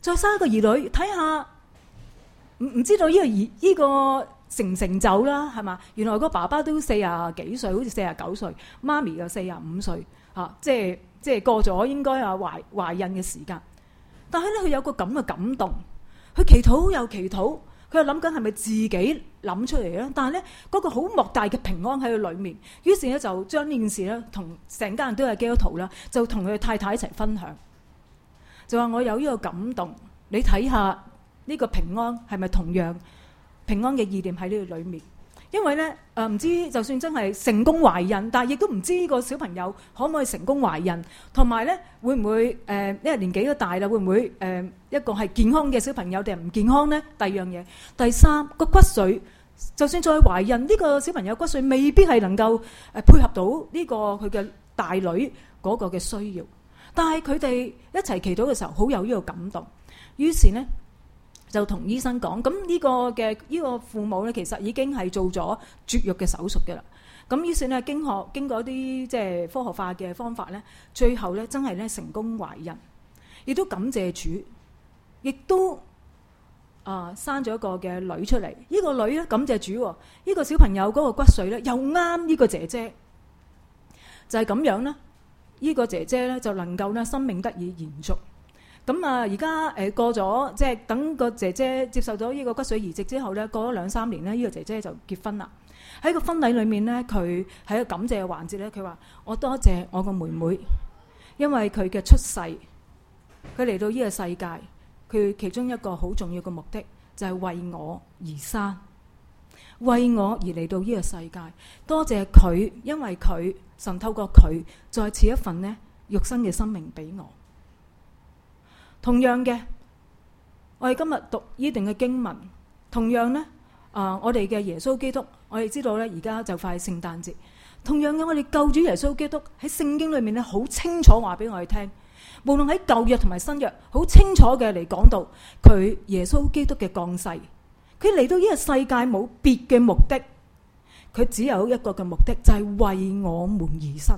再生一個兒女，睇下唔知道呢個成唔成就啦，係嘛？原來個爸爸都40幾歲，好似49歲，媽咪又45歲，即係過咗應該懷孕嘅時間。但係咧，佢有個咁嘅感動，佢祈禱又祈禱，佢又諗緊係咪自己諗出嚟咧？但係咧，嗰個好莫大嘅平安喺佢裏面，於是咧就將呢件事咧同成家人都係基督徒啦，就同佢太太一齊分享，就話我有呢個感動，你睇下呢個平安係咪同樣平安嘅意念喺呢個裏面？因為咧唔知就算真係成功懷孕，但係亦都唔知呢個小朋友可唔可以成功懷孕，同埋咧會唔會因為年紀都大啦，會唔會一個係健康嘅小朋友定係唔健康咧？第二樣嘢，第三個骨髓，就算再懷孕，呢個小朋友骨髓未必係能夠配合到呢個佢嘅大女嗰個嘅需要，但係佢哋一齊祈禱嘅時候，好有呢個感動，於是呢，就同醫生講，咁呢個父母咧，其實已經係做咗絕育嘅手術嘅啦。咁於是咧，經過啲即係科學化嘅方法咧，最後咧真係咧成功懷孕，亦都感謝主，亦都生咗一個嘅女出嚟。呢個女咧感謝主，呢個小朋友嗰個骨髓咧又啱呢個姐姐，就係咁樣啦。呢個姐姐咧就能夠咧生命得以延續。咁而家過咗，即係等個姐姐接受咗呢個骨髓移植之後咧，過咗2-3年咧，呢個姐姐就結婚啦。喺個婚禮裏面咧，佢喺個感謝嘅環節咧，佢話：我多謝我個妹妹，因為佢嘅出世，佢嚟到呢個世界，佢其中一個好重要嘅目的就係為我而生，為我而嚟到呢個世界。多謝佢，因為佢神透過佢再賜一份呢肉身嘅生命俾我。同樣嘅，我哋今日讀呢段嘅經文，同樣呢，我哋嘅耶穌基督，我哋知道呢，而家就快聖誕節。同樣嘅，我哋救主耶穌基督喺聖經裏面呢，好清楚話俾我哋聽，無論喺舊約同埋新約，好清楚嘅嚟講到佢耶穌基督嘅降世，佢嚟到呢個世界冇別嘅目的，佢只有一個嘅目的，就係為我們而生。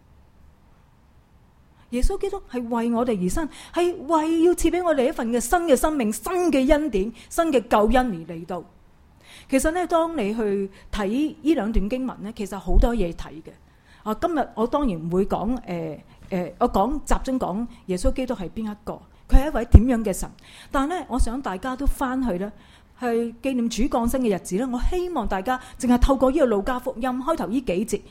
耶穌基督係為我哋而生，係為要賜俾我哋一份嘅新嘅生命、新嘅恩典、新嘅救恩而嚟到。其實呢，當你去睇呢兩段經文呢，其實好多嘢睇嘅。今日我當然唔會講我集中講耶穌基督係邊一個，佢係一位點樣嘅神。但係呢，我想大家都翻去呢，去紀念主降生嘅日子呢，我希望大家淨係透過呢個路加福音開頭呢幾節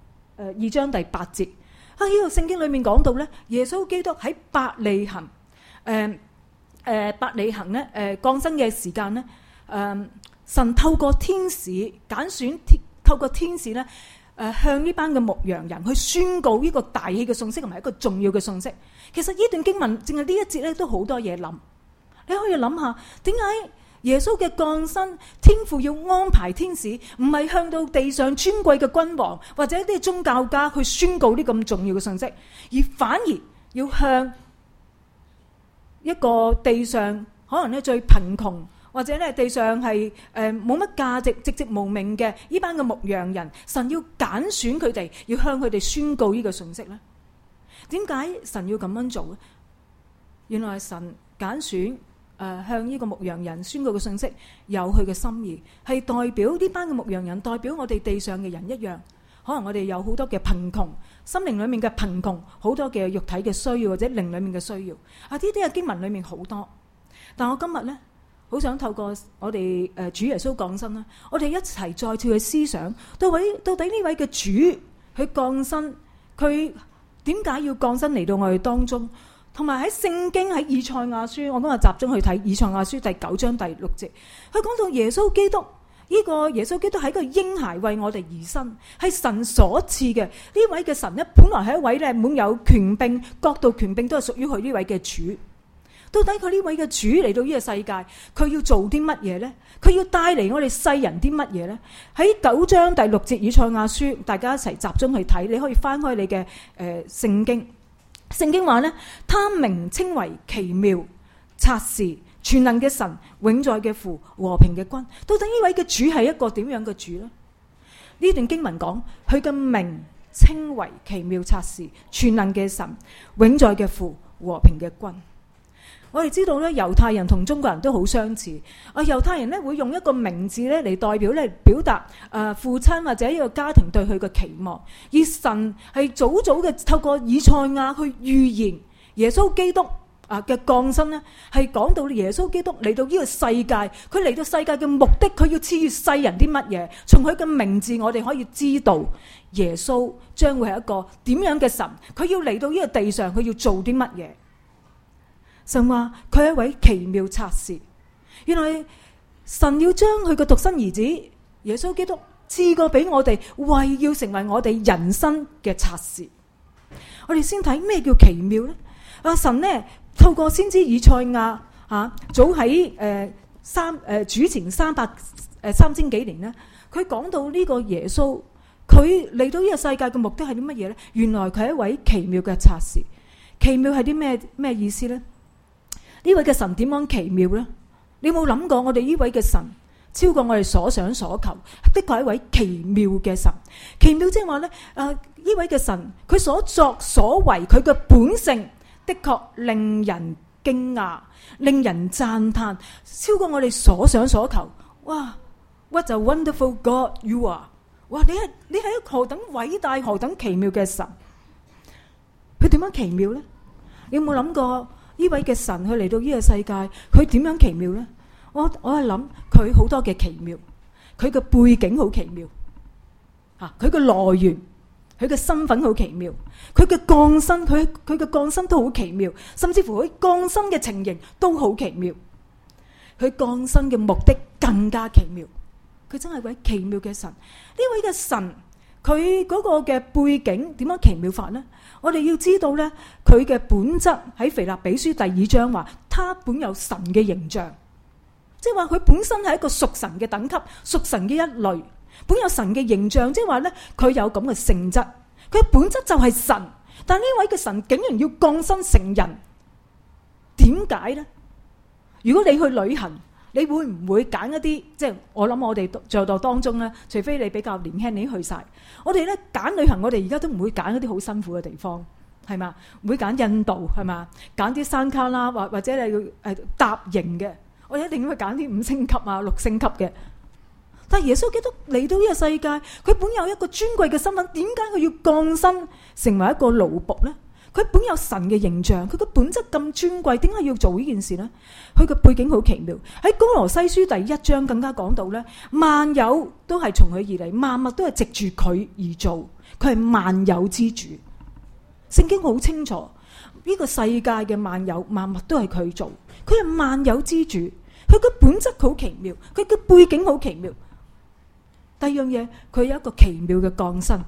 ，2章第8節。呢個聖經裏面講到咧，耶穌基督喺伯利恆，伯利恆咧，降生嘅時間咧，神透過天使揀選，透過天使咧，向呢班嘅牧羊人去宣告呢個大喜嘅信息，同埋一個重要嘅信息。其實呢段經文淨係呢一節咧，都好多嘢諗。你可以諗下，點解耶穌嘅降生，天父要安排天使，唔係向到地上尊貴嘅君王或者啲宗教家去宣告啲咁重要嘅信息，而反而要向一個地上可能咧最貧窮或者咧地上係冇乜價值、寂寂無名嘅呢班嘅牧羊人，神要揀選佢哋，要向佢哋宣告呢個信息呢？點解神要咁樣做呢？原來係神揀選。向呢個牧羊人宣告嘅信息有佢嘅心意，係代表呢班嘅牧羊人，代表我哋地上嘅人一樣。可能我哋有好多嘅貧窮，心靈裏面嘅貧窮，好多嘅肉體嘅需要或者靈裏面嘅需要。呢啲嘅經文裏面好多，但我今日呢，好想透過我哋主耶穌降生啦，我哋一齊再次去思想，到底呢位嘅主佢降生，佢點解要降生嚟到我哋當中？同埋喺聖經喺以賽亞書，我今日集中去睇以賽亞書第9章第6節，佢講到耶穌基督，呢個耶穌基督係一個嬰孩為我哋而生，係神所賜嘅。呢位嘅神呢，本來係一位咧滿有權柄、國度權柄都係屬於佢呢位嘅主。到底佢呢位嘅主嚟到呢個世界，佢要做啲乜嘢呢？佢要帶嚟我哋世人啲乜嘢呢？喺9章第6節以賽亞書，大家一齊集中去睇，你可以翻開你嘅聖經。聖經話呢，他名稱為奇妙、策士、全能嘅神、永在嘅父、和平嘅君。到底呢位嘅主係一個點樣嘅主呢？呢段經文講佢嘅名稱為奇妙、策士、全能嘅神、永在嘅父、和平嘅君。 我哋知道咧，猶太人同中國人都好相似。猶太人咧會用一個名字咧嚟代表咧表達父親或者一個家庭對佢嘅期望。而神係早早嘅透過以賽亞去預言耶穌基督嘅降生咧，係講到耶穌基督嚟到呢個世界，佢嚟到世界嘅目的，佢要賜予世人啲乜嘢？從佢嘅名字，我哋可以知道耶穌將會係一個點樣嘅神。佢要嚟到呢個地上，佢要做啲乜嘢？神話佢係一位奇妙策士。原來神要將佢嘅獨生兒子耶穌基督賜過俾我哋，為要成為我哋人生嘅策士。我哋先睇咩叫奇妙呢？神呢透過先知以賽亞早喺主前3000幾年呢，佢講到呢個耶穌，佢嚟到呢個世界嘅目的係啲乜嘢呢？原來佢係一位奇妙嘅策士。奇妙係啲咩意思呢？呢位嘅神點樣奇妙呢？你有冇諗過我哋呢位嘅神超過我哋所想所求，的確係一位奇妙嘅神。奇妙即係話呢，呢位嘅神佢所作所為，佢嘅本性的確令人驚訝，令人讚嘆，超過我哋所想所求。哇 ！What a wonderful God you are！ 哇！你係一個何等偉大、何等奇妙嘅神。佢點樣奇妙呢？你有冇諗過呢位嘅神佢嚟到呢個世界，佢點樣奇妙呢？我係諗佢好多嘅奇妙，佢嘅背景好奇妙，佢嘅來源，佢嘅身份好奇妙，佢嘅降生，佢嘅降生都好奇妙，甚至乎佢降生嘅情形都好奇妙，佢降生嘅目的更加奇妙。佢真係位奇妙嘅神。呢位嘅神，佢嗰個嘅背景點樣奇妙法呢？我哋要知道呢，佢嘅本質喺腓立比書第2章話，他本有神嘅形象，即係話佢本身係一個屬神嘅等級，屬神嘅一類，本有神嘅形象，即係話呢，佢有咁嘅性質，佢本質就係神。但呢位嘅神竟然要降生成人，點解呢？如果你去旅行，你會唔會揀一啲，即係我諗我哋在座當中咧，除非你比較年輕，你去晒。我哋咧揀旅行，我哋而家都唔會揀一啲好辛苦嘅地方，係嘛？唔會揀印度，係嘛？揀啲山卡啦，或者你要搭營嘅，我哋一定要揀啲5星級啊、6星級嘅。但係耶穌基督嚟到呢個世界，佢本有一個尊貴嘅身份，點解佢要降生成為一個奴僕咧？佢本有神嘅形象，佢嘅本質咁尊貴，點解要做呢件事呢？佢嘅背景好奇妙。喺哥羅西書第1章更加講到呢，萬有都係從佢而嚟，萬物都係藉住佢而做，佢係萬有之主。聖經好清楚，呢個世界嘅萬有萬物都係佢做，佢係萬有之主。佢嘅本質好奇妙，佢嘅背景好奇妙。第二樣嘢，佢有一個奇妙嘅降生。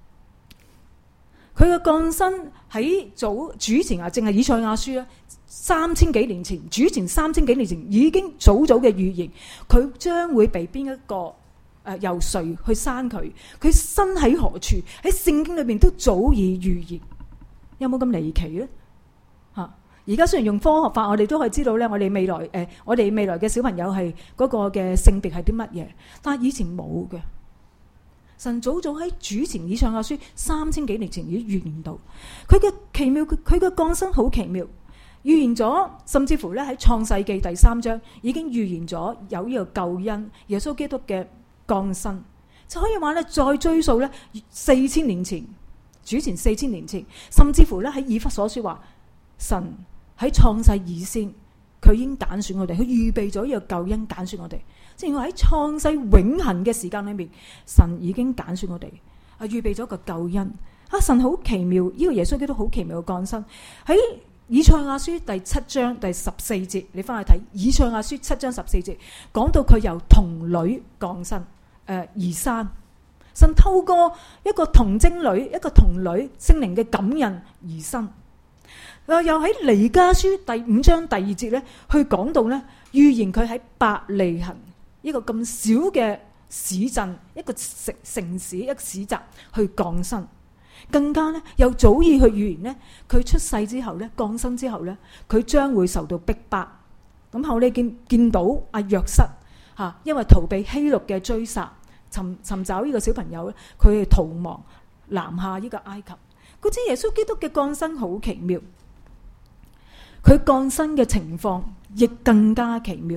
佢嘅降生喺主前淨係以賽亞書3000幾年前，主前3000幾年前已經早嘅預言，佢將會被邊一個由誰去生佢？佢身喺何處？喺聖經裏面都早已預言，有冇咁離奇呢？而家雖然用科學法，我哋都可以知道咧，我哋未來嘅小朋友係嗰個嘅性別係啲乜嘢，但係以前冇嘅。神早喺主前以賽亞書3000幾年前已經預言到，佢嘅奇妙，佢嘅降生好奇妙，預言咗，甚至乎咧喺創世記第3章已經預言咗有呢個救恩，耶穌基督嘅降生，就可以話咧再追溯咧4000年前，主前4000年前，甚至乎咧喺以弗所書話，神喺創世以先，佢已經揀選我哋，佢預備咗呢個救恩揀選我哋。正話喺創世永恆嘅時間裏面，神已經揀選我哋，預備咗個救恩。神好奇妙，呢個耶穌基督好奇妙嘅降生。喺以賽亞書第7章第14節，你翻去睇以賽亞書7章14節，講到佢由童女降生而生。神透過一個童貞女，一個童女聖靈嘅感孕而生。又喺彌迦書第5章第2節咧，去講到咧預言佢喺伯利恆呢個咁小嘅市鎮，一個城市，一個市集去降生。更加咧又早已去預言咧，佢出世之後咧，降生之後咧，佢將會受到逼迫。咁後你見到阿約瑟因為逃避希律嘅追殺，尋找呢個小朋友咧，佢係逃亡南下呢個埃及。佢知耶穌基督嘅降生好奇妙。 佢降生嘅情況亦更加奇妙。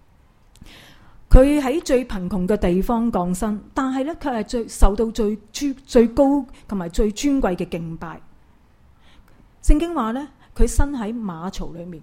佢喺最貧窮嘅地方降生，但係咧卻係受到最高同埋最尊貴嘅敬拜。聖經話咧，佢生喺馬槽裏面，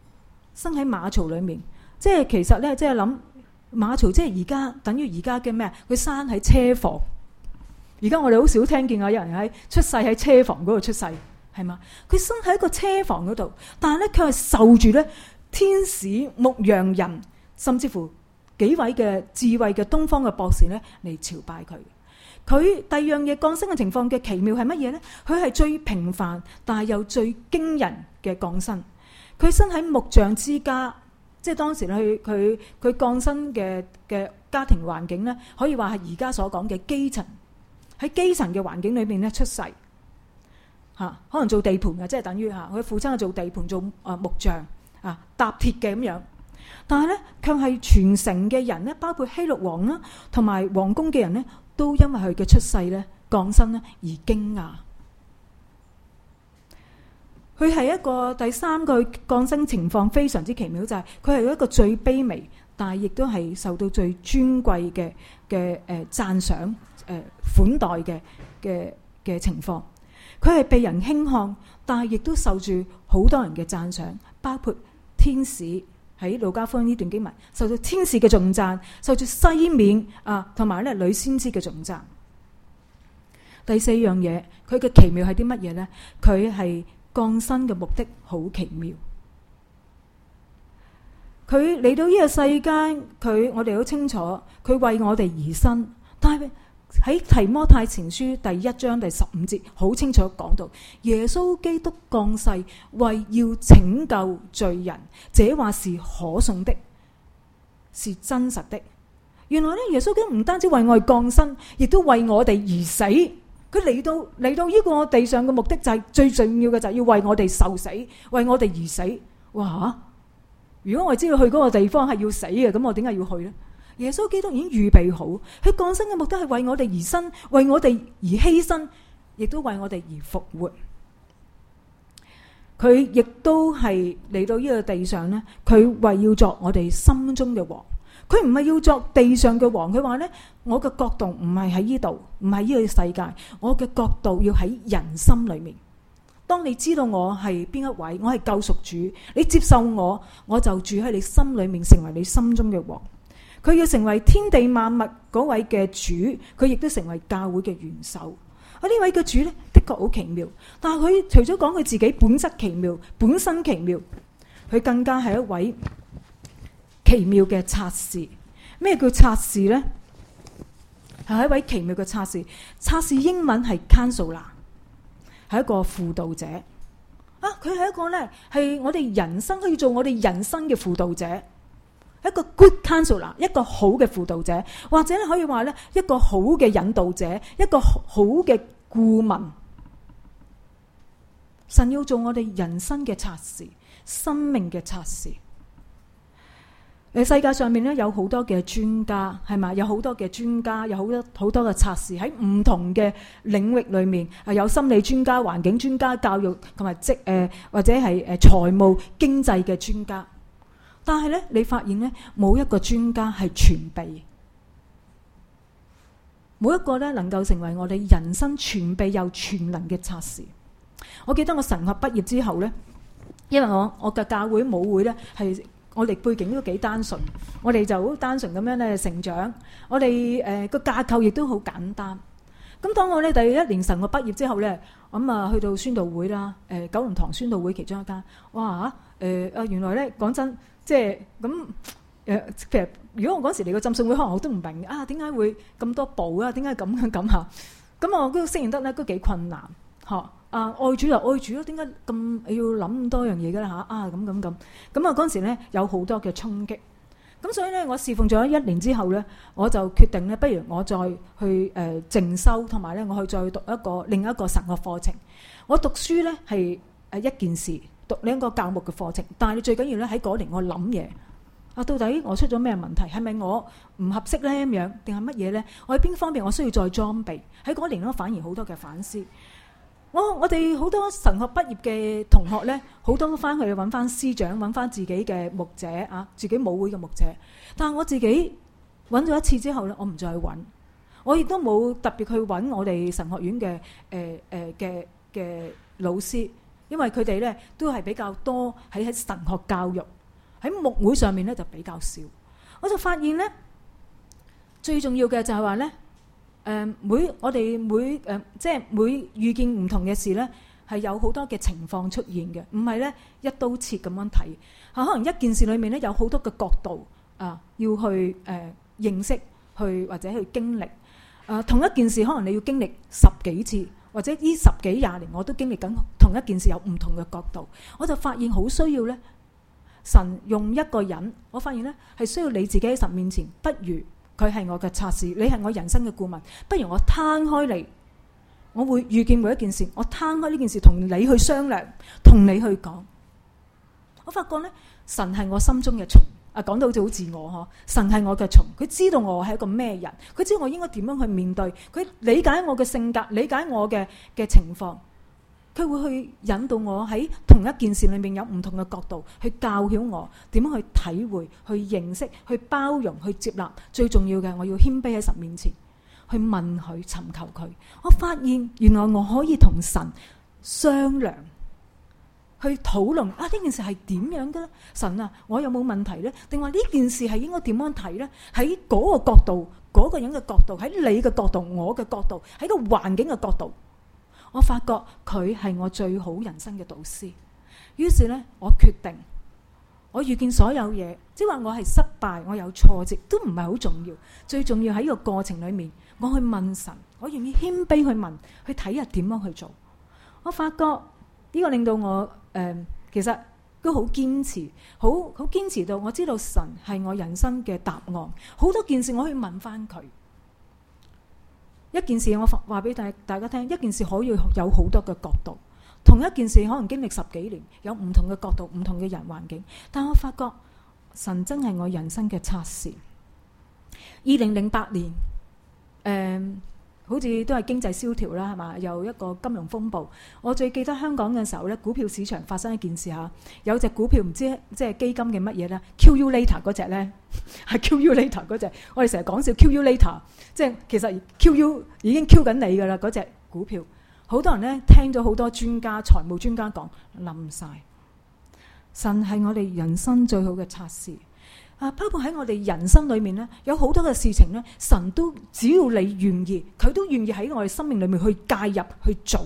即係其實咧，即係諗馬槽，即係而家等於而家嘅咩？佢生喺車房。而家我哋好少聽見有人喺出世喺車房嗰度出世，係嘛？佢生喺一個車房嗰度，但係咧佢係受住咧天使、牧羊人，甚至乎幾位嘅智慧嘅東方嘅博士咧嚟朝拜佢。佢第二樣嘢降生嘅情況嘅奇妙係乜嘢咧？佢係最平凡，但係又最驚人嘅降生。佢生喺木匠之家，即係當時佢降生嘅家庭環境咧，可以話係而家所講嘅基層。喺基層嘅環境裏面咧出世，可能做地盤嘅，即係等於佢父親係做地盤做木匠搭鐵嘅咁樣。但係咧，卻係全城嘅人咧，包括希律王啦，同埋皇宮嘅人咧，都因為佢嘅出世咧、降生咧而驚訝。佢係一個第三個降生情況非常之奇妙，就係佢係一個最卑微，但係亦都係受到最尊貴嘅讚賞。款待嘅情況，佢係被人輕看，但係亦都受住好多人嘅讚賞，包括天使喺路加福音呢段經文受到天使嘅頌讚，受住西面同埋咧女先知嘅頌讚。第四樣嘢，佢嘅奇妙係啲乜嘢呢？佢係降生嘅目的好奇妙。佢嚟到呢個世間，我哋好清楚，佢為我哋而生，但係喺提摩太前書第1章第15節好清楚講到，耶穌基督降世為要拯救罪人，這話是可信的，是真實的。原來咧，耶穌基督唔單止為我哋降生，亦都為我哋而死。佢嚟到呢個地上嘅目的就係最重要嘅，就係要為我哋受死，為我哋而死。哇！如果我知道去嗰個地方係要死嘅，咁我點解要去呢？耶穌基督已經預備好，佢降生嘅目的係為我哋而生，為我哋而犧牲，亦都為我哋而復活。佢亦都係嚟到呢個地上呢，佢為要作我哋心中嘅王。佢唔係要作地上嘅王，佢話呢，我嘅國度唔係喺呢度，唔係呢個世界，我嘅國度要喺人心裏面。當你知道我係邊一位，我係救贖主，你接受我，我就住喺你心裏面，成為你心中嘅王。佢要成為天地萬物嗰位嘅主，佢亦都成為教會嘅元首。呢位嘅主呢，的確好奇妙，但係佢除咗講佢自己本質奇妙、本身奇妙，佢更加係一位奇妙嘅策士。咩叫策士呢？係一位奇妙嘅策士。策士英文係 counselor， 係一個輔導者。佢係一個呢，係我哋人生可以做我哋人生嘅輔導者。一個 good counselor， 一個好嘅輔導者，或者可以話咧，一個好嘅引導者，一個好嘅顧問。神要做我哋人生嘅策士，生命嘅策士。世界上面咧有好多嘅專家，係咪？有好多嘅專家，有好多嘅策士喺唔同嘅領域裏面，有心理專家、環境專家、教育同埋或者係財務經濟嘅專家。但係咧，你發現咧，冇一個專家係全備，冇一個咧能夠成為我哋人生全備又全能嘅策士。我記得我神學畢業之後咧，因為我嘅教會母會咧係我哋背景都幾單純，我哋就好單純咁樣咧成長，我哋個架構亦都好簡單。咁當我咧第一年神學畢業之後咧，咁去到宣道會啦，九龍塘宣道會其中一間，哇原來咧講真。即係咁其實如果我嗰時嚟個浸信會，可能我都唔明點解會咁多步啊？點解咁嚇？咁我都適應得咧，都幾困難嚇。愛主就愛主咯，點解咁要諗咁多樣嘢㗎啦嚇？咁嗰陣時咧有好多嘅衝擊。咁所以咧，我侍奉咗1年之後咧，我就決定咧，不如我再去靜修，同埋咧我去再讀另一個神學課程。我讀書咧係一件事。讀兩個教牧嘅課程，但係你最緊要咧喺嗰年我諗嘢到底我出咗咩問題？係咪我唔合適咧咁樣？定係乜嘢咧？我喺邊方面我需要再裝備？喺嗰年咧反而好多嘅反思。 我哋好多神學畢業嘅同學咧，好多都翻去揾翻師長，揾翻自己嘅牧者啊，自己母會嘅牧者。但係我自己揾咗一次之後咧，我唔再揾，我亦都冇特別去揾我哋神學院嘅老師，因為佢哋咧都係比較多喺神學教育，喺牧會上面咧就比較少。我就發現咧，最重要嘅就係話咧。我哋每遇見唔同嘅事咧，係有好多嘅情況出現嘅，唔係咧一刀切咁樣睇。可能一件事裏面咧有好多嘅角度要去認識，去或者去經歷。同一件事可能你要經歷10幾次，或者呢10幾20年我都經歷緊同一件事，有唔同嘅角度。我就發現好需要咧，神用一個人，我發現咧係需要你自己喺神面前，不如。佢係我嘅策士，你係我人生嘅顧問，不如我攤開嚟，我會遇見每一件事，我攤開呢件事同你去商量，同你去講。我發覺咧，神係我心中嘅蟲講到好似好自我嗬。神係我嘅蟲，佢知道我係一個咩人，佢知道我應該點樣去面對，佢理解我嘅性格，理解我嘅情況，佢會去引導我喺同一件事裏面有唔同嘅角度去教曉我點樣去體會、去認識、去包容、去接納。最重要嘅，我要謙卑喺神面前去問佢、尋求佢。我發現原來我可以同神商量，去討論呢件事係點樣嘅咧？神啊，我有冇問題咧？定話呢件事係應該點樣睇咧？喺嗰個角度、嗰個人嘅角度、喺你嘅角度、我嘅角度、喺個環境嘅角度。我發覺佢係我最好人生嘅導師，於是咧，我決定，我遇見所有嘢，即係話我係失敗，我有挫折，都唔係好重要。最重要喺呢個過程裏面，我去問神，我願意謙卑去問，去睇下點樣去做。我發覺呢個令到我其實都好堅持，好堅持到我知道神係我人生嘅答案。好多件事我去問翻佢。一件事我話俾大家聽，一件事可以有好多嘅角度，同一件事可能經歷10幾年，有唔同嘅角度、唔同嘅人環境，但我發覺神真係我人生嘅策士。2008年，好似都係經濟蕭條啦，係嘛？有一個金融風暴。我最記得香港嘅時候咧，股票市場發生一件事嚇，有隻股票唔知即係基金嘅乜嘢咧 ，QU Later 嗰隻咧，係 QU Later 嗰隻。我哋成日講笑 QU Later， 即係其實 QU 已經 Q 緊你㗎啦，嗰隻股票。好多人咧聽咗好多專家、財務專家講冧晒。神係我哋人生最好嘅策士。包括喺我哋人生裏面咧，有好多嘅事情咧，神都只要你願意，佢都願意喺我哋生命裏面去介入去做。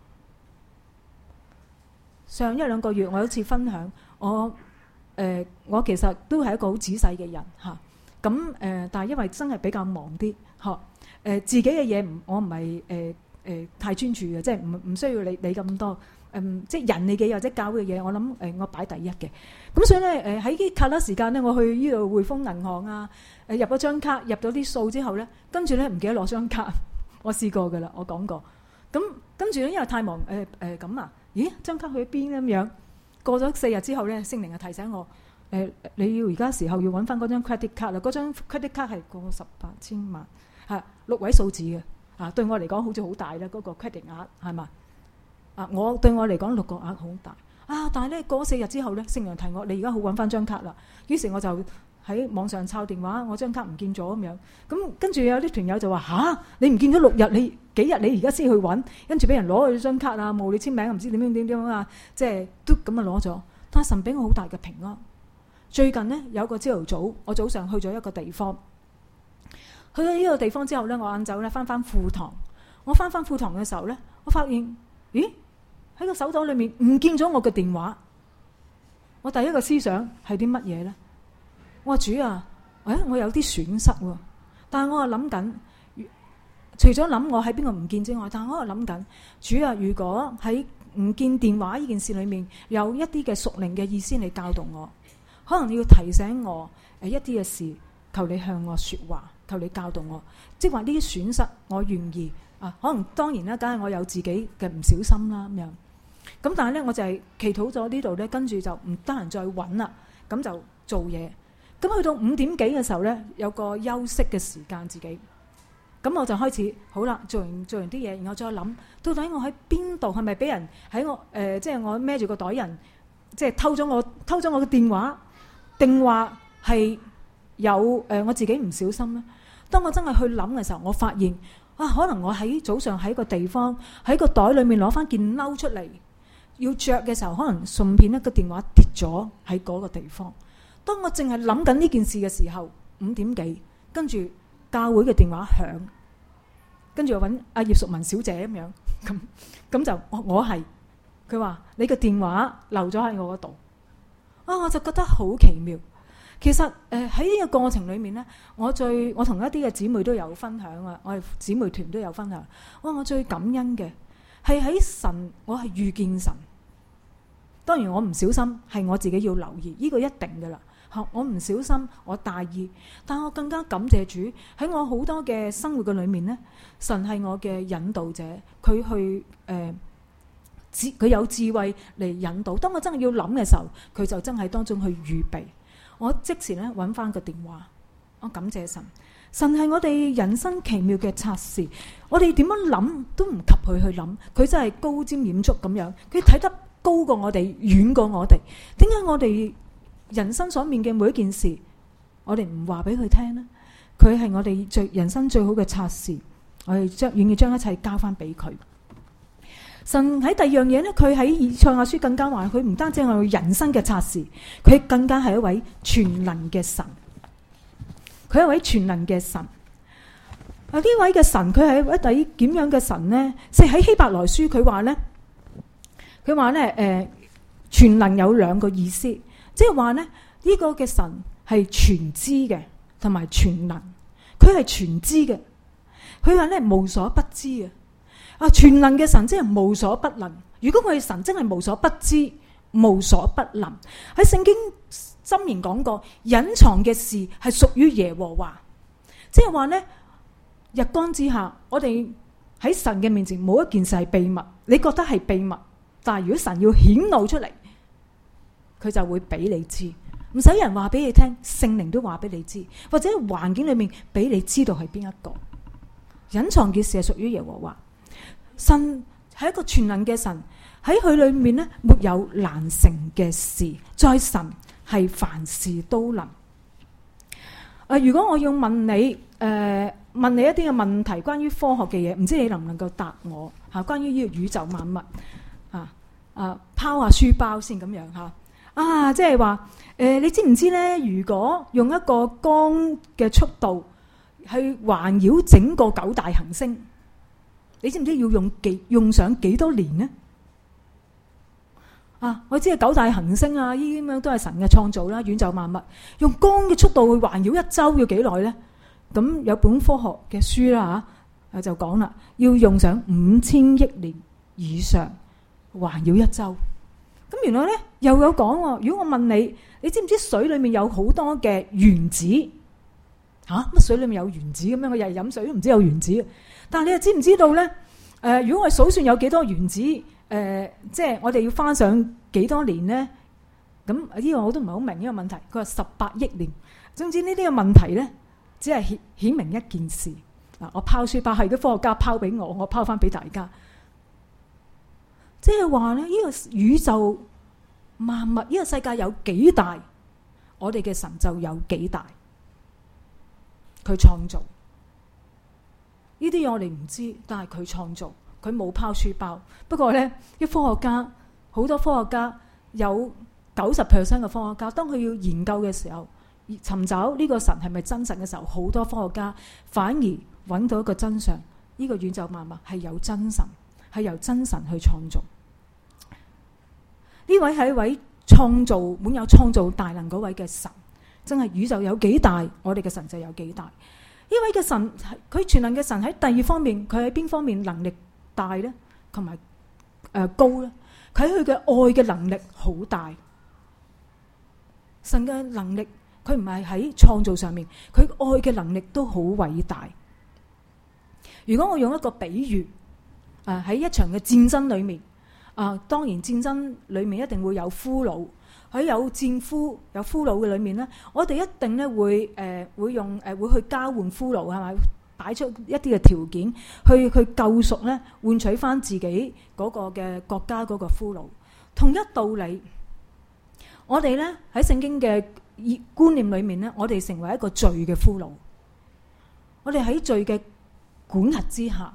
上1-2個月，我有一次分享，我其實都係一個好仔細嘅人嚇，咁但係因為真係比較忙啲，自己嘅嘢我唔係太專注嘅，即係唔需要理咁多。即係人哋嘅嘢或者教會嘅嘢，我諗我擺第一嘅。咁所以咧喺啲卡啦時間咧，我去呢度匯豐銀行啊，入咗張卡，入咗啲數之後咧，跟住咧唔記得攞張卡，我試過噶啦，我講過。咁跟住咧因為太忙咁啊，咦張卡去邊咁樣？過咗4日之後咧，聖靈就提醒我你要而家時候要揾翻嗰張 credit card 啦，嗰張 credit card 係過18千萬6位數字嘅對我嚟講好似好大啦，嗰個 credit 額係嘛？對我嚟講6個額好大但係咧過咗4日之後咧，聖靈提我你而家好揾翻張卡啦。於是我就喺網上抄電話，我張卡唔見咗咁樣。咁跟住有啲團友就話你唔見咗6日，你幾日你而家先去揾？跟住俾人攞咗張卡冇你簽名，唔知點樣即係都咁攞咗。但係神俾我好大嘅平安。最近呢，有個朝頭早，我早上去咗一個地方，去到呢個地方之後咧，我晏晝咧翻副堂。我翻副堂嘅時候咧，我發現咦？喺個手袋裏面唔見咗我嘅電話，我第一個思想係啲乜嘢呢？我話主啊，我有啲損失喎，但係我又諗緊，除咗諗我喺邊個唔見之外，但係我又諗緊，主啊，如果喺唔見電話呢件事裏面有一啲嘅屬靈嘅意思，你教導我，可能你要提醒我一啲嘅事，求你向我說話，求你教導我，即係話呢啲損失我願意可能當然啦，梗係我有自己嘅唔小心啦咁樣。咁但係咧，我就係祈禱咗呢度咧，跟住就唔得閒再揾啦，咁就做嘢。咁去到5點幾嘅時候咧，有個休息嘅時間自己。 咁我就開始好啦，做完啲嘢，然後再諗到底我喺邊度，係咪俾人喺我即係我孭住個袋人即係偷咗我嘅電話，定話係有我自己唔小心咧？當我真係去諗嘅時候，我發現可能我喺早上喺個地方喺個袋裏面攞翻件褸出嚟要着嘅時候，可能順便一個電話跌咗喺嗰個地方。當我淨係諗緊呢件事嘅時候，5點幾，跟住教會嘅電話響，跟住我揾阿葉淑文小姐咁樣，咁就我係佢話你嘅電話留咗喺我嗰度，我就覺得好奇妙。其實喺呢個過程裏面呢，我同一啲嘅姊妹都有分享啊，我哋姊妹團都有分享。我最感恩嘅係喺神，我係遇見神。當然我唔小心係我自己要留意，呢個一定噶啦。我唔小心，我大意，但我更加感謝主喺我好多嘅生活嘅裏面呢，神係我嘅引導者，佢去佢有智慧嚟引導。當我真係要諗嘅時候，佢就真係當中去預備。我即時咧揾翻個電話，我感謝神。神係我哋人生奇妙嘅測試，我哋點樣諗都唔及佢去諗。佢真係高瞻遠矚咁樣，佢睇得高過我哋，遠過我哋。點解我哋人生所面嘅每一件事，我哋唔話俾佢聽呢？佢係我哋人生最好嘅測試，我哋願意將一切交翻俾佢。神喺第二樣嘢呢，佢喺以賽亞書更加話，佢唔單止係我哋人生嘅測試，佢更加係一位全能嘅神。佢係一位全能嘅神。呢位嘅神，佢係一位點樣嘅神呢？即係喺希伯來書佢話呢，全能有兩個意思，即係話呢，呢個嘅神係全知嘅，同埋全能。佢係全知嘅，佢話呢無所不知全能嘅神即係無所不能。如果佢係神，真係無所不知、無所不能。喺聖經箴言講過，隱藏嘅事係屬於耶和華。即係話呢，日光之下，我哋喺神嘅面前冇一件事係秘密。你覺得係秘密，但係如果神要顯露出嚟，佢就會俾你知，唔使人話俾你聽，聖靈都話俾你知，或者環境裏面俾你知道係邊一個。隱藏嘅事係屬於耶和華。神係一個全能嘅神，喺佢裏面呢，沒有難成嘅事，在神係凡事都能。如果我要問你一啲嘅問題，關於科學嘅嘢，唔知你能唔能夠答我吓？關於呢個宇宙萬物拋下書包先咁樣吓即係話你知唔知呢？如果用一個光嘅速度去環繞整個9大行星，你知唔知要用上幾多年呢？我知係9大行星呢啲咁樣都係神嘅創造啦，宇宙萬物用光嘅速度去環繞一周要幾耐呢？咁有本科學嘅書啦就講啦，要用上5000億年以上環繞一周。咁原來呢又有講，如果我問你，你知唔知水裏面有好多嘅原子？乜水裏面有原子咁樣？我日日飲水都唔知有原子。但係你又知唔知道呢？如果我數算有幾多原子，即係我哋要花上幾多年呢？咁呢個我都唔係好明呢個問題。佢話18億年。總之呢啲嘅問題呢，只係顯明一件事。我拋書包係啲科學家拋俾我，我拋翻俾大家。即係話呢，呢個宇宙萬物，呢個世界有幾大，我哋嘅神就有幾大。佢創造呢啲嘢我哋唔知，但係佢創造，佢冇拋書包。不過呢，啲科學家，好多科學家有90% 嘅科學家，當佢要研究嘅時候，尋找呢個神係咪真神嘅時候，好多科學家反而揾到一個真相：呢個宇宙萬物係有真神，係由真神去創造。呢位係一位創造滿有創造大能嗰位嘅神。真係宇宙有幾大，我哋嘅神就有幾大。呢位嘅神，佢全能嘅神喺第二方面，佢喺邊方面能力大呢？同埋高呢？佢喺佢嘅愛嘅能力好大。神嘅能力，佢唔係喺創造上面，佢愛嘅能力都好偉大。如果我用一個比喻，喺一場嘅戰爭裏面，當然戰爭裏面一定會有俘虜。喺有戰俘有俘虜嘅裏面呢，我哋一定咧會去交換俘虜，係咪？ 擺出一啲嘅條件去救贖咧，換取翻自己嗰個嘅國家嗰個俘虜。同一道理，我哋咧喺聖經嘅觀念裏面咧，我哋成為一個罪嘅俘虜，我哋喺罪嘅管轄之下，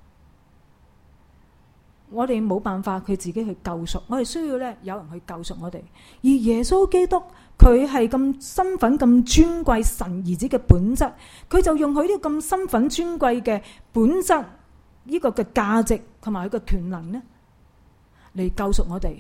我哋冇辦法佢自己去救贖，我哋需要咧有人去救贖我哋。而耶穌基督佢係咁身份咁尊貴，神兒子嘅本質，佢就用佢呢個咁身份尊貴嘅本質呢個嘅價值同埋佢嘅權能咧嚟救贖我哋。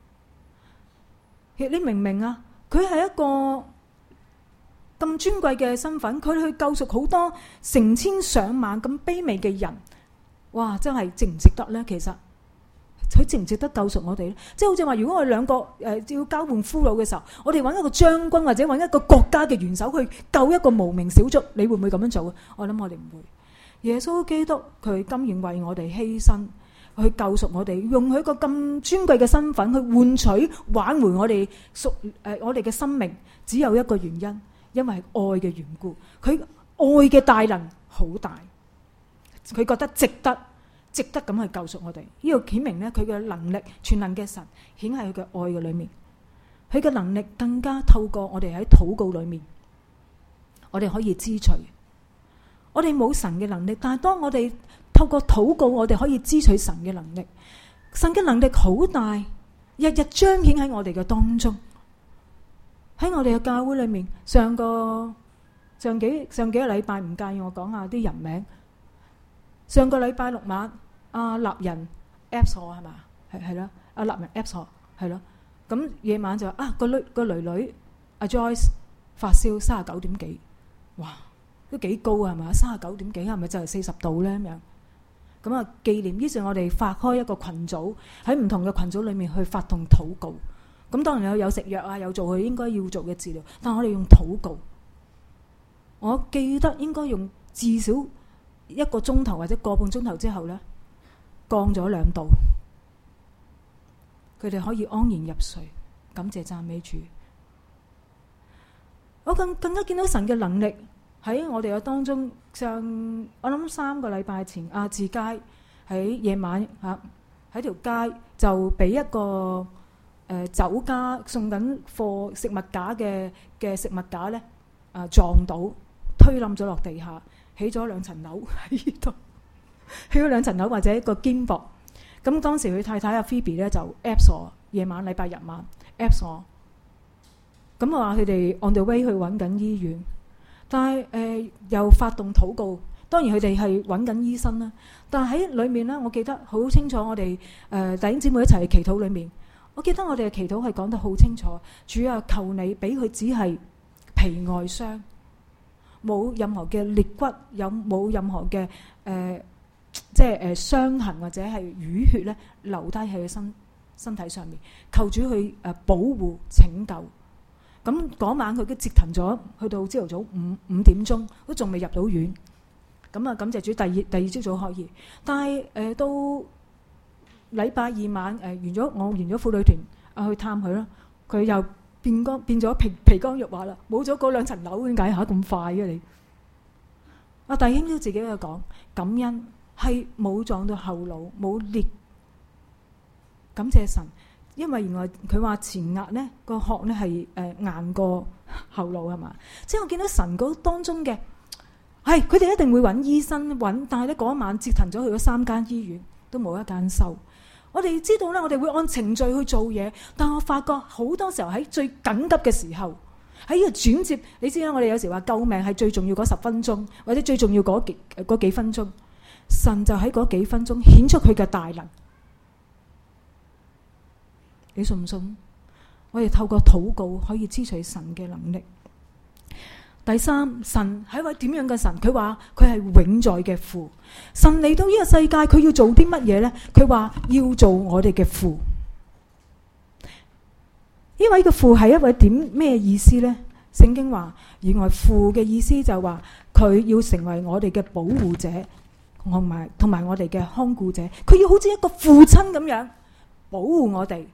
你明唔明啊？佢係一個咁尊貴嘅身份，佢去救贖好多成千上萬咁卑微嘅人，哇！真係值唔值得呢？其實佢值唔值得救贖我哋咧？即係好似話，如果我哋兩個要交換俘虜嘅時候，我哋揾一個將軍或者揾一個國家嘅元首去救一個無名小卒，你會唔會咁樣做啊？我諗我哋唔會。耶穌基督佢甘願為我哋犧牲，去救贖我哋，用佢一個咁尊貴嘅身份去換取挽回我哋我哋嘅生命，只有一個原因，因為係愛嘅緣故。佢愛嘅大能好大，佢覺得值得咁去救贖我哋。呢個顯明咧，佢嘅能力，全能嘅神顯喺佢嘅愛嘅裏面。佢嘅能力更加透過我哋喺禱告裏面，我哋可以支取。我哋冇神嘅能力，但係當我哋透過禱告，我哋可以支取神嘅能力。神嘅能力好大，日日彰顯喺我哋嘅當中。喺我哋嘅教會裏面，上幾個禮拜，唔介意我講下啲人名。上個禮拜六晚，阿立人 Apps 我係嘛？係啦，阿立人 Apps 我係咯。咁夜晚就話個女阿 Joyce 發燒39點幾，哇！都幾高啊，係嘛？39點幾係咪就係40度咧咁樣？咁啊紀念，於是我哋發開一個群組，喺唔同嘅群組裏面去發動禱告。咁當然有食藥啊，有做佢應該要做嘅治療，但我哋用禱告。我記得應該用至少1個鐘頭或者個半鐘頭之後咧，降咗2度，佢哋可以安然入睡。感謝讚美主。我更加見到神嘅能力。喺我哋嘅當中，我諗3個禮拜前，志佳喺夜晚喺條街就俾一個酒家送緊貨食物架嘅食物架咧撞到，推冧咗落地下，起咗2層樓喺呢度，起咗2層樓或者一個肩膊。咁當時佢太太阿 Phoebe 咧就 Apps 我，夜晚禮拜日晚 Apps 我，咁我話佢哋 on the way 去揾緊醫院。但係又發動禱告，當然佢哋係揾緊醫生啦。但係喺裏面咧，我記得好清楚，我哋弟兄姊妹一齊祈禱裏面，我記得我哋嘅祈禱係講得好清楚。主啊，求你俾佢只係皮外傷，冇任何嘅裂骨，冇任何嘅即係傷痕或者係淤血咧留低喺佢身體上面。求主去保護拯救。咁嗰晚佢都折騰咗，去到朝頭早5點鐘都仲未入到院。咁啊，感謝主，第二朝早可以。但係到禮拜2晚我完咗婦女團去探佢啦，佢又變咗皮光肉滑啦，冇咗嗰2層樓，點解咁快嘅你？弟兄都自己去講感恩，係冇撞到後腦，冇裂。感謝神。因為原來佢話前額咧個殼咧係硬過後腦係嘛，即係我見到神嗰當中嘅係佢哋一定會揾醫生揾，但係咧嗰晚折騰咗去咗3間醫院都冇一間收。我哋知道咧，我哋會按程序去做嘢，但我發覺好多時候喺最緊急嘅時候，喺呢個轉接，你知啦，我哋有時話救命係最重要嗰10分鐘，或者最重要嗰幾分鐘，神就喺嗰幾分鐘顯出佢嘅大能。你信唔信？我哋透過禱告可以支取神嘅能力。第3，神係一位點樣嘅神？佢話佢係永在嘅父。神嚟到呢個世界，佢要做啲乜嘢呢？佢話要做我哋嘅父。呢位嘅父係一位咩意思呢？聖經話，原來父嘅意思就話佢要成為我哋嘅保護者，同埋我哋嘅看顧者。佢要好似一個父親咁樣保護我哋。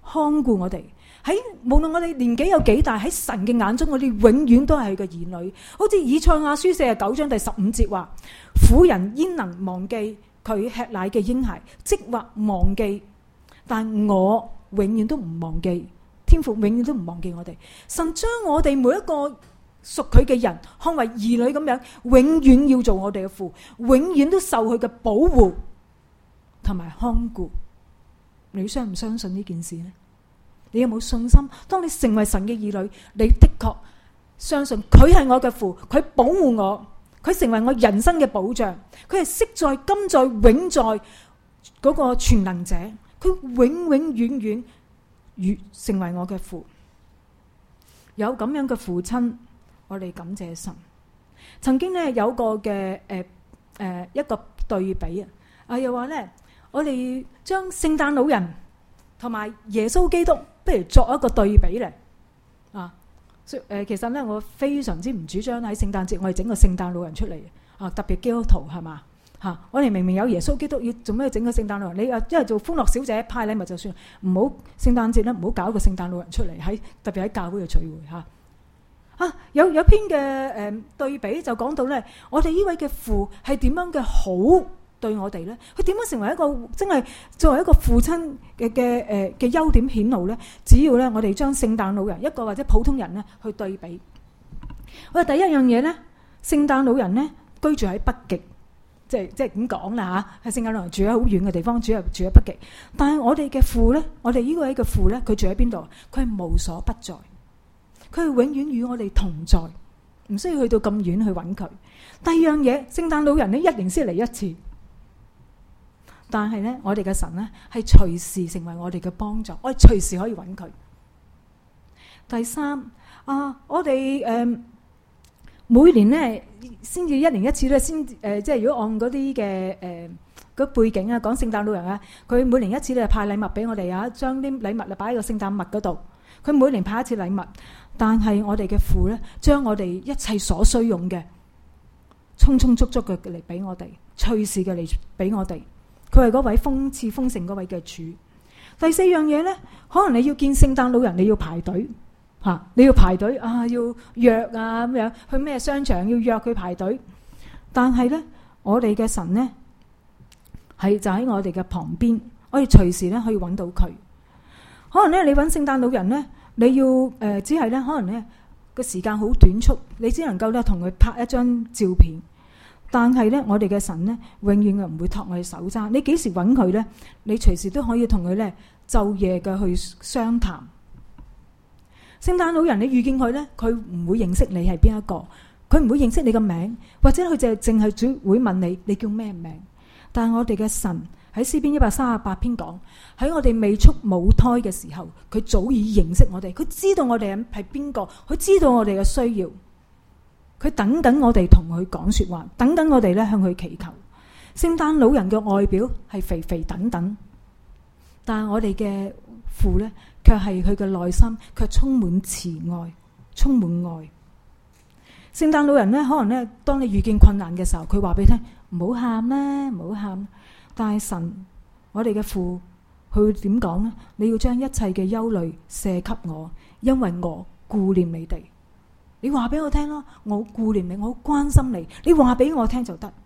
看顧我哋。喺無論我哋年紀有幾大，喺神嘅眼中，我哋永遠都係佢嘅兒女。好似以賽亞書49章第15節話：婦人焉能忘記佢吃奶嘅嬰孩，即或忘記，但我永遠都唔忘記。天父永遠都唔忘記我哋。神將我哋每一個屬佢嘅人看為兒女咁樣，永遠要做我哋嘅父，永遠都受佢嘅保護同埋看顧。你相唔相信呢件事呢？你有冇信心？當你成為神嘅兒女，你的確相信佢係我嘅父，佢保護我，佢成為我人生嘅保障，佢係昔在、今在、永在嗰個全能者，佢永永遠遠成為我嘅父。有咁樣嘅父親，我哋感謝神。曾經呢，有個嘅一個對比啊，又話呢，我哋將聖誕老人同埋耶穌基督，不如作一個對比咧啊！其實咧，我非常之唔主張喺聖誕節我哋整個聖誕老人出嚟啊！特別基督徒係嘛嚇？我哋明明有耶穌基督，要做咩整個聖誕老人？你一係做歡樂小姐派禮物就算，唔好聖誕節咧，唔好搞個聖誕老人出嚟，特別喺教會嘅聚會嚇啊！有篇嘅對比就講到咧，我哋呢位嘅父係點樣嘅好對我哋咧？佢點樣成為一個真係作為一個父親嘅優點顯露咧？只要咧我哋將聖誕老人一個或者普通人咧去對比，我哋第一樣嘢咧，聖誕老人咧居住喺北極，即係咁講啦嚇，係聖誕老人住喺好遠嘅地方，住喺北極。但係我哋嘅父咧，我哋呢位嘅父咧，佢住喺邊度？佢係無所不在，佢係永遠與我哋同在，唔需要去到咁遠去揾佢。第二樣嘢，聖誕老人咧一年先嚟一次。但係咧，我哋嘅神咧係隨時成為我哋嘅幫助，我哋隨時可以揾佢。第三我哋每年咧先至一年一次咧，先即係如果按嗰啲嘅個背景啊，講聖誕老人啊，佢每年一次咧派禮物俾我哋啊，將啲禮物啊擺喺個聖誕物嗰度。佢每年派一次禮物，但係我哋嘅父咧，將我哋一切所需用嘅，充充足足嘅嚟俾我哋，隨時嘅嚟俾我哋。佢係嗰位賜豐盛嗰位嘅主。第四樣嘢咧，可能你要見聖誕老人，你要排隊嚇，你要排隊啊，要約啊咁樣，去咩商場要約佢排隊。但係咧，我哋嘅神咧係就喺我哋嘅旁邊，我哋隨時咧可以揾到佢。可能咧，你揾聖誕老人咧，你要只係咧，可能咧個時間好短促，你只能夠咧同佢拍一張照片。但係咧，我哋嘅神咧，永遠唔會托我哋手踭。你幾時揾佢咧？你隨時都可以同佢咧晝夜嘅去相談。聖誕老人，你遇見佢咧，佢唔會認識你係邊一個，佢唔會認識你個名，或者佢就係淨係只會問你叫咩名。但係我哋嘅神喺詩篇138篇講，喺我哋未出母胎嘅時候，佢早已認識我哋，佢知道我哋係邊個，佢知道我哋嘅需要。佢等緊我哋同佢講說話，等緊我哋咧向佢祈求。聖誕老人嘅外表係肥肥等等，但係我哋嘅父咧，卻係佢嘅內心卻充滿慈愛，充滿愛。聖誕老人咧，可能咧，當你遇見困難嘅時候，佢話俾你聽，唔好喊啦，唔好喊。但係神，我哋嘅父，佢會點講咧？你要將一切嘅憂慮卸給我，因為我顧念你哋。你話俾我聽咯，我顧念你，我好關心你。你話俾我聽就得。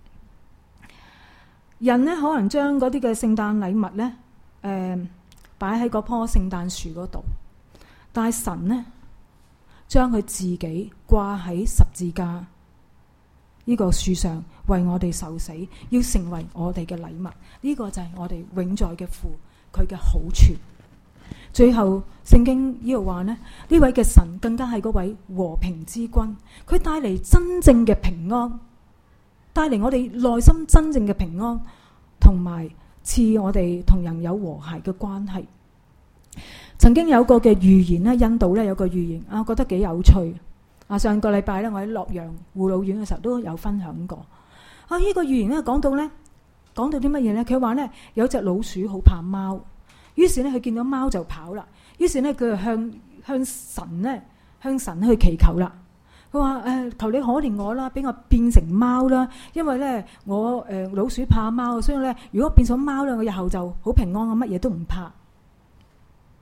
人呢，可能將嗰啲嘅聖誕禮物呢，擺喺嗰棵聖誕樹嗰度，但係神呢，將佢自己掛喺十字架呢個樹上，為我哋受死，要成為我哋嘅禮物。呢個就係我哋永在嘅父，佢嘅好處。最後聖經呢度話呢，呢位嘅神更加係嗰位和平之君，佢帶嚟真正嘅平安，帶嚟我哋內心真正嘅平安，同埋賜我哋同人有和諧嘅關係。曾經有個嘅預言呢，印度呢有個預言啊，我覺得幾有趣啊。上個禮拜呢，我喺洛陽護老院嘅時候都有分享過啊。呢個預言呢講到啲乜嘢呢？佢話呢，有隻老鼠好怕貓。於是咧，佢見到貓就跑啦。於是咧，佢就向神去祈求啦。佢話求你可憐我啦，俾我變成貓啦。因為咧，我老鼠怕貓，所以咧，如果變咗貓咧，我日後就好平安，我乜嘢都唔怕。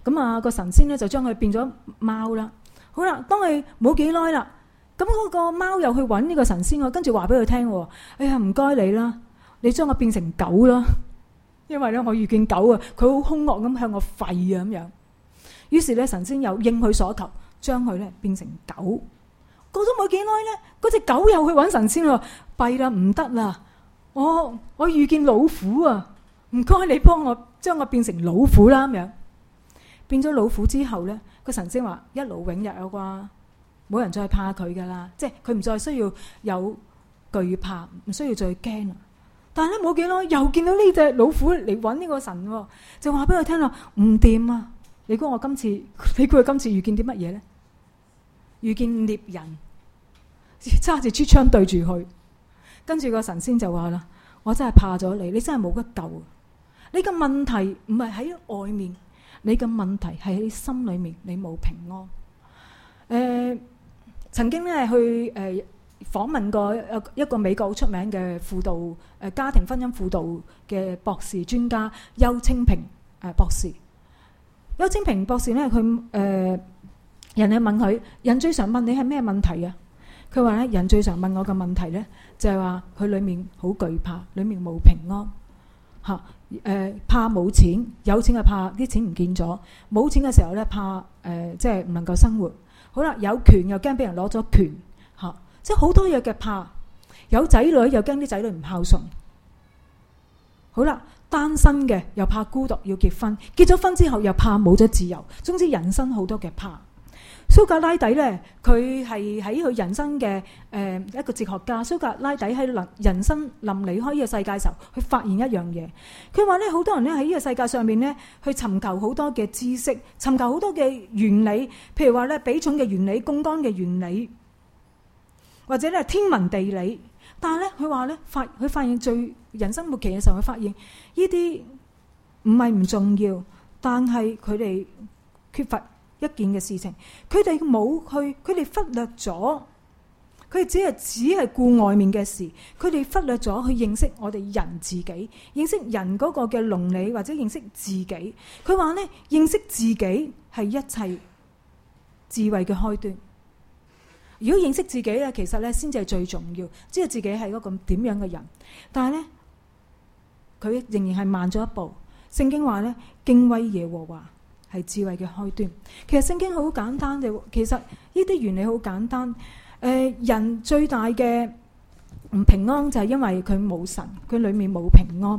咁啊個神仙咧就將佢變咗貓啦。好啦，當佢冇幾耐啦，咁嗰個貓又去揾呢個神仙喎，跟住話俾佢聽，哎呀唔該你啦，你將我變成狗啦，因為咧我遇見狗啊，佢好兇惡咁向我吠啊咁樣。於是咧神仙又應佢所求，將佢咧變成狗。過咗冇幾耐咧，嗰隻狗又去揾神仙喎，弊啦唔得啦，我遇見老虎啊，唔該你幫我將我變成老虎啦咁樣。變咗老虎之後咧，個神仙話一勞永逸啊啩，冇人再怕佢噶啦，即係佢唔再需要有懼怕，唔需要再驚啦。但係咧冇幾耐又見到呢隻老虎嚟揾呢個神，就話俾佢聽啦，唔掂啊！你估佢今次遇見啲乜嘢咧？遇見獵人，揸住支槍對住佢，跟住個神仙就話啦：我真係怕咗你，你真係冇得救。你嘅問題唔係喺外面，你嘅問題係喺心裏面，你冇平安。曾經咧去訪問過一個美國好出名嘅輔導家庭婚姻輔導嘅博士專家邱清平博士。邱清平博士咧，佢人哋問佢，人最常問你係咩問題啊？佢話咧，人最常問我嘅問題咧，就係話佢裏面好懼怕，裏面冇平安嚇。怕冇錢，有錢就怕啲錢唔見咗，冇錢嘅時候咧怕即係唔能夠生活。好啦，有權又驚俾人攞咗權嚇，即係好多嘢嘅怕。有仔女又驚啲仔女唔孝順。好啦，單身嘅又怕孤獨要結婚，結咗婚之後又怕冇咗自由。總之人生好多嘅怕。蘇格拉底咧，佢係喺佢人生嘅一個哲學家。蘇格拉底喺人生臨離開呢個世界嘅時候，佢發現一樣嘢。佢話咧，好多人咧喺呢個世界上面咧，去尋求好多嘅知識，尋求好多嘅原理，譬如話咧比重嘅原理、槓桿嘅原理，或者咧天文地理。但係咧，佢話咧佢發現最人生末期嘅時候，佢發現呢啲唔係唔重要，但係佢哋缺乏一件嘅事情，佢哋冇去，佢哋忽略咗，佢哋只係顧外面嘅事，佢哋忽略咗去認識我哋人自己，認識人嗰個嘅倫理或者認識自己。佢話咧，認識自己係一切智慧嘅開端。如果認識自己咧，其實咧先至係最重要，知道自己係一個點樣嘅人。但係咧，佢仍然係慢咗一步。聖經話咧，敬畏耶和華係智慧嘅開端。其實聖經好簡單嘅，其實呢啲原理好簡單。人最大嘅唔平安就係因為佢冇神，佢裏面冇平安。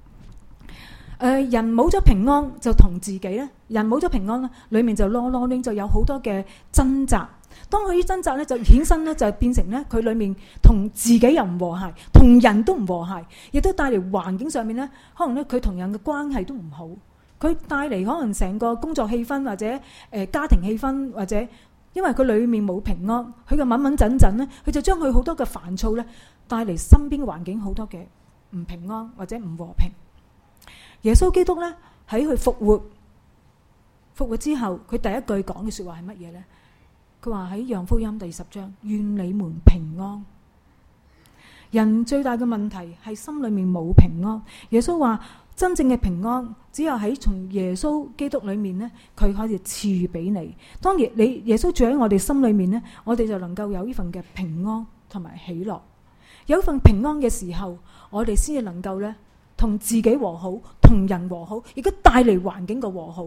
人冇咗平安就同自己咧，人冇咗平安咧，裏面就囉囉攣，就有好多嘅掙扎。當佢啲掙扎咧就衍生咧，就變成咧佢裏面同自己又唔和諧，同人都唔和諧，亦都帶嚟環境上面咧，可能咧佢同人嘅關係都唔好。佢帶嚟可能成個工作氣氛或者家庭氣氛，或者因為佢裏面冇平安，佢嘅穩穩陣陣咧，佢就將佢好多嘅煩躁咧帶嚟身邊嘅環境好多嘅唔平安或者唔和平。耶穌基督咧喺佢復活之後，佢第一句講嘅說話係乜嘢咧？佢話喺《約翰福音》第10章，願你們平安。人最大嘅問題係心裏面冇平安。耶穌話真正嘅平安只有喺從耶穌基督裏面咧，佢可以賜予俾你。當然你耶穌住喺我哋心裏面咧，我哋就能夠有呢份嘅平安同埋喜樂。有一份平安嘅時候，我哋先至能夠咧同自己和好，同人和好，亦都帶嚟環境嘅和好。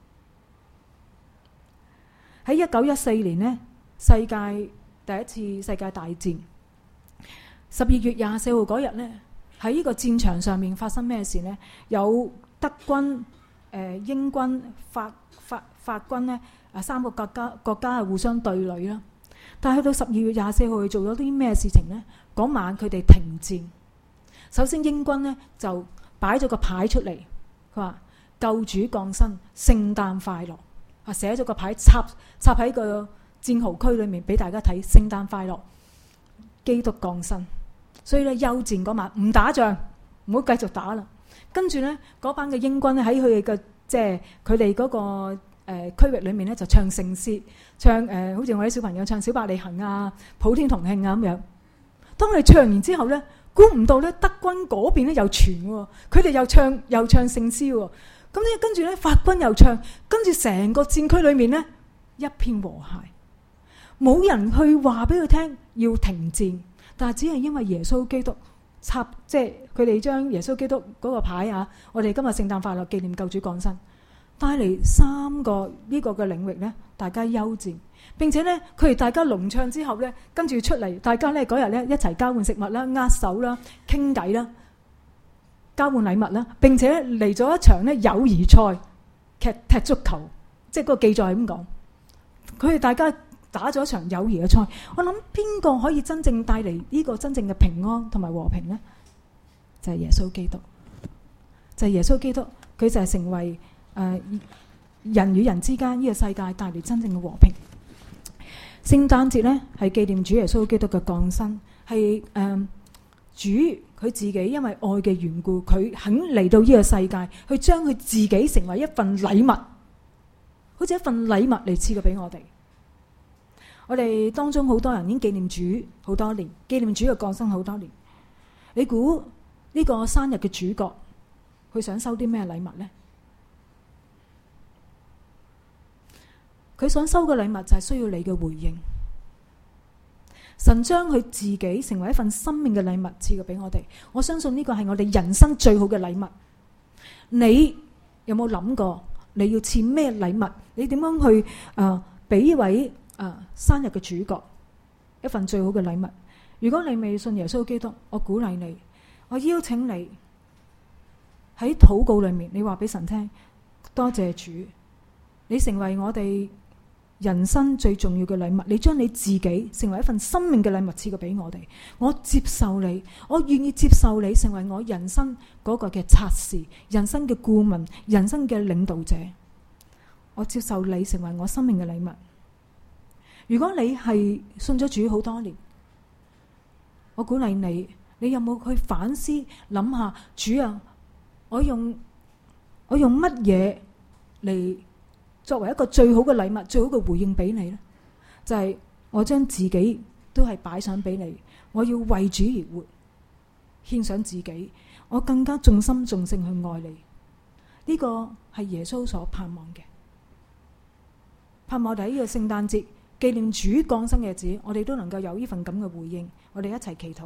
喺1914年呢，世界第一次世界大戰12月24號嗰日呢，喺呢個戰場上面發生咩事呢？有德軍、英軍、法軍呢三個國家係互相對壘啦。但係去到12月24號，佢做咗啲咩事情呢？嗰晚佢哋停戰。首先英軍呢就擺咗個牌出嚟，佢話救主降生，聖誕快樂。寫咗個牌插喺個戰壕區裏面俾大家睇，聖誕快樂，基督降生。所以咧休戰嗰晚唔打仗，唔好繼續打啦。跟住咧嗰班嘅英軍咧喺佢哋嘅即係佢哋嗰個區域裏面咧就唱聖詩，唱好似我啲小朋友唱小百里行啊、普天同慶啊咁樣。當佢哋唱完之後咧，估唔到咧德軍嗰邊咧又傳喎，佢哋又唱聖詩喎。 咁咧跟住咧法軍又唱，跟住成個戰區裏面咧一片和諧，冇人去話俾佢聽要停戰，但係只係因為耶穌基督即係佢哋將耶穌基督嗰個牌啊，我哋今日聖誕快樂紀念救主降生，帶嚟3個呢個嘅領域咧，大家休戰，並且咧佢哋大家隆唱之後咧，跟住出嚟，大家咧嗰日咧一齊交換食物啦、握手啦、傾偈啦、交換禮物啦，並且嚟咗一場咧友誼賽，踢足球，即係嗰個記載係咁講，佢哋大家打咗一場友誼嘅賽。我諗邊個可以真正帶嚟呢個真正嘅平安同埋和平呢？就係耶穌基督，就係耶穌基督，佢就係成為人與人之間呢個世界帶嚟真正嘅和平。聖誕節呢係紀念主耶穌基督嘅降生，係主佢自己因為愛嘅緣故，佢肯嚟到呢個世界，去將佢自己成為一份禮物，好似一份禮物嚟賜嘅俾我哋。我哋當中好多人已經紀念主好多年，紀念主嘅降生好多年。你估呢個生日嘅主角，佢想收啲咩禮物呢？佢想收嘅禮物就係需要你嘅回應。神將佢自己成為一份生命嘅禮物賜嘅俾我哋。我相信呢個係我哋人生最好嘅禮物。你有冇諗過你要賜咩禮物？你點樣去俾呢位生日嘅主角一份最好嘅禮物？如果你未信耶穌基督，我鼓勵你，我邀請你喺禱告裏面，你話俾神聽，多謝主，你成為我哋人生最重要嘅禮物，你將你自己成為一份生命嘅禮物賜嘅俾我哋。我接受你，我願意接受你成為我人生嗰個嘅策士、人生嘅顧問、人生嘅領導者。我接受你成為我生命嘅禮物。如果你係信咗主好多年，我鼓勵你，你有冇去反思諗下，主啊，我用乜嘢嚟作為一個最好嘅禮物、最好嘅回應俾你呢？就係我將自己都係擺上俾你，我要為主而活，獻上自己，我更加盡心盡性去愛你。呢個係耶穌所盼望嘅，盼望我哋喺呢個聖誕節紀念主降生嘅日子，我哋都能夠有呢份咁嘅回應。我哋一齊祈禱。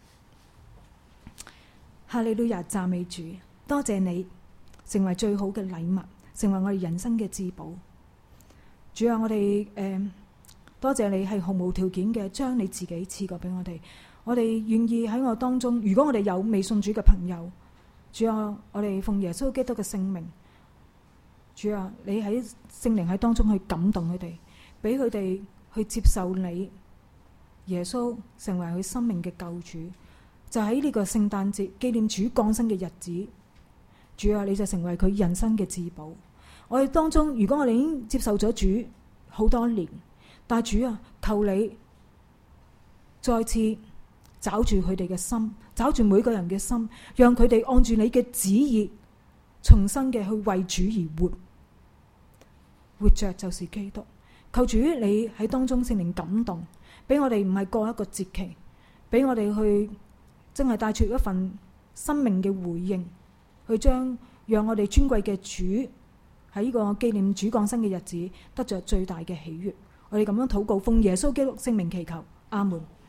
哈利路亞，讚美主，多謝你成為最好嘅禮物，成為我哋人生嘅至寶。主啊，我哋多謝你係毫無條件嘅將你自己賜過俾我哋。我哋願意喺我當中，如果我哋有未信主嘅朋友，主啊，我哋奉耶穌基督嘅聖名，主啊，你喺聖靈喺當中去感動佢哋，俾佢哋去接受你耶穌成為佢生命嘅救主。就喺呢個聖誕節紀念主降生嘅日子，主啊，你就成為佢人生嘅至寶。我哋當中，如果我哋已經接受咗主好多年，但係主啊，求你再次找住佢哋嘅心，找住每個人嘅心，讓佢哋按住你嘅旨意，重新嘅去為主而活，活着就是基督。求主你喺當中聖靈感動，俾我哋唔係過一個節期，俾我哋去真係帶出一份生命嘅回應，去讓我哋尊貴嘅主喺呢個紀念主降生嘅日子得着最大嘅喜悅。我哋咁樣禱告，奉耶穌基督聖名祈求，阿門。